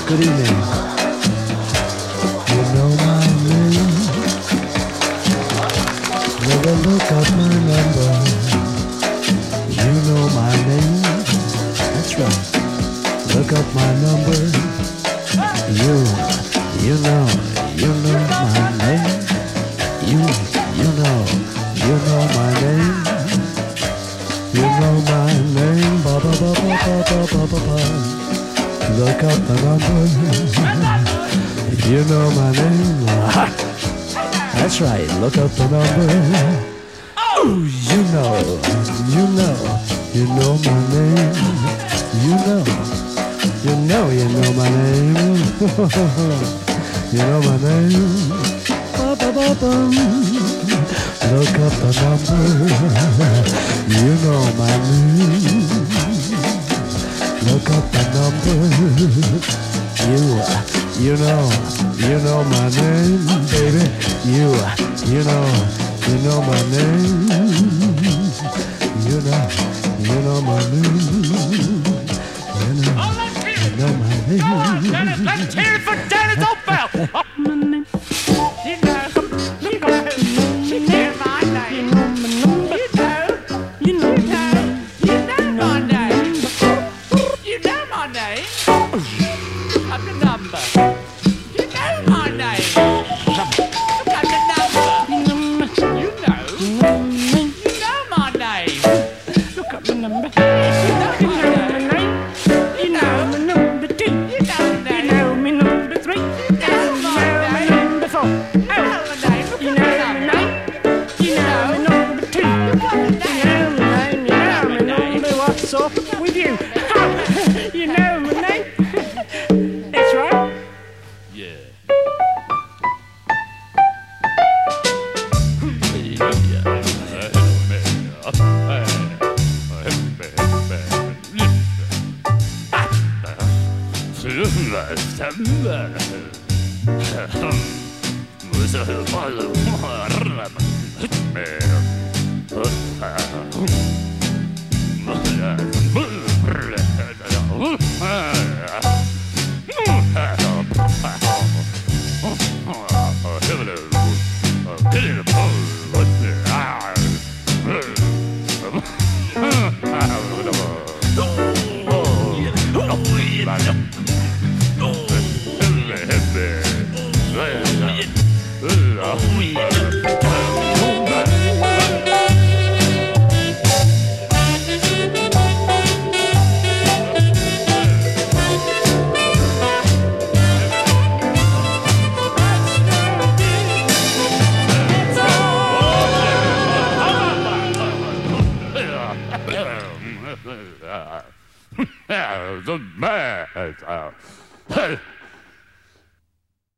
Good evening. You know my name. Never look up my number. You know my name. That's right. Look up my number. You know my name. You know my name. You know my name. Ba ba ba ba ba ba ba ba ba. Look up the number. You know my name. That's right. Look up the number. Oh, you know my name. You know my name. You know my name. Ba ba ba ba. Look up the number. You know my name. Look up the number. You know my name, baby. You know my name. You know my name. You know my name. Let's hear it for Dennis Oldfell. With you. You know my name. That's right. Yeah. The man.